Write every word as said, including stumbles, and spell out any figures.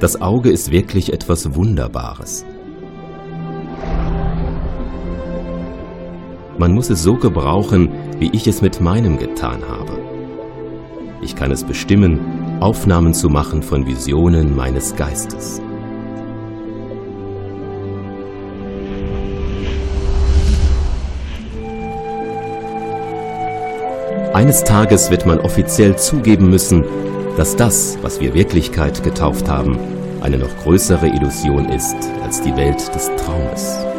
Das Auge ist wirklich etwas Wunderbares. Man muss es so gebrauchen, wie ich es mit meinem getan habe. Ich kann es bestimmen, Aufnahmen zu machen von Visionen meines Geistes. Eines Tages wird man offiziell zugeben müssen, dass das, was wir Wirklichkeit getauft haben, eine noch größere Illusion ist als die Welt des Traumes.